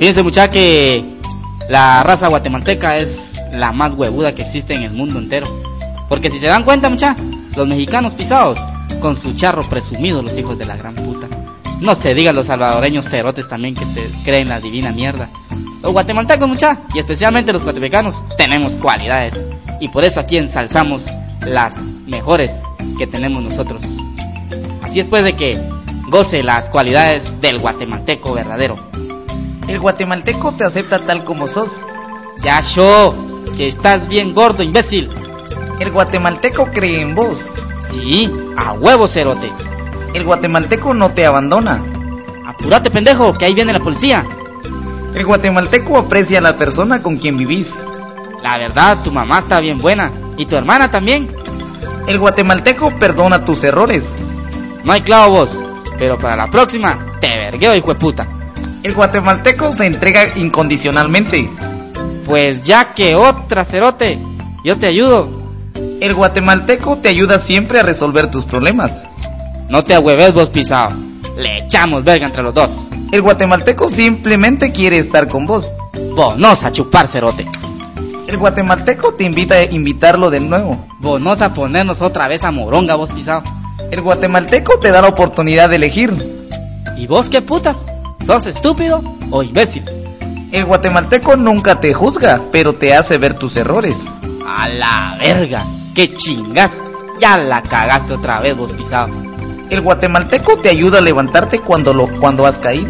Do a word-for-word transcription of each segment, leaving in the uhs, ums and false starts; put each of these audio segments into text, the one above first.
Fíjense, mucha, que la raza guatemalteca es la más huevuda que existe en el mundo entero. Porque si se dan cuenta, mucha, los mexicanos pisados, con su charro presumido, los hijos de la gran puta. No se diga los salvadoreños cerotes también, que se creen la divina mierda. Los guatemaltecos, mucha, y especialmente los guatemaltecos, tenemos cualidades. Y por eso aquí ensalzamos las mejores que tenemos nosotros. Así es, pues, de que goce las cualidades del guatemalteco verdadero. El guatemalteco te acepta tal como sos. Ya, yo, que estás bien gordo, imbécil. El guatemalteco cree en vos. Sí, a huevo, cerote. El guatemalteco no te abandona. Apúrate, pendejo, que ahí viene la policía. El guatemalteco aprecia a la persona con quien vivís. La verdad, tu mamá está bien buena. Y tu hermana también. El guatemalteco perdona tus errores. No hay clavo, vos, pero para la próxima te vergueo, hijo de puta. El guatemalteco se entrega incondicionalmente. Pues ya que otra, cerote, yo te ayudo. El guatemalteco te ayuda siempre a resolver tus problemas. No te ahueves, vos, pisado. Le echamos verga entre los dos. El guatemalteco simplemente quiere estar con vos. Bonos a chupar, cerote. El guatemalteco te invita a invitarlo de nuevo. Bonos a ponernos otra vez a moronga, vos, pisado. El guatemalteco te da la oportunidad de elegir. ¿Y vos qué putas? ¿Sos estúpido o imbécil? El guatemalteco nunca te juzga, pero te hace ver tus errores. A la verga, qué chingas. Ya la cagaste otra vez, vos, pisado. El guatemalteco te ayuda a levantarte cuando lo cuando has caído.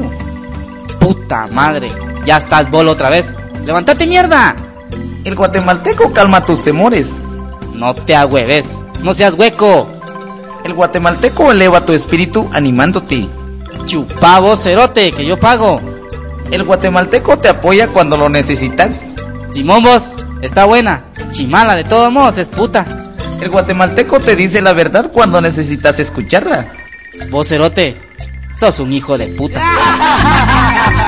Puta madre, ya estás bolo otra vez. ¡Levántate, mierda! El guatemalteco calma tus temores. No te agüeves, no seas hueco. El guatemalteco eleva tu espíritu animándote. Chupá, vos, cerote, que yo pago. El guatemalteco te apoya cuando lo necesitas. Simón, vos, está buena. Chimala, de todos modos, es puta. El guatemalteco te dice la verdad cuando necesitas escucharla. Vos, cerote, sos un hijo de puta.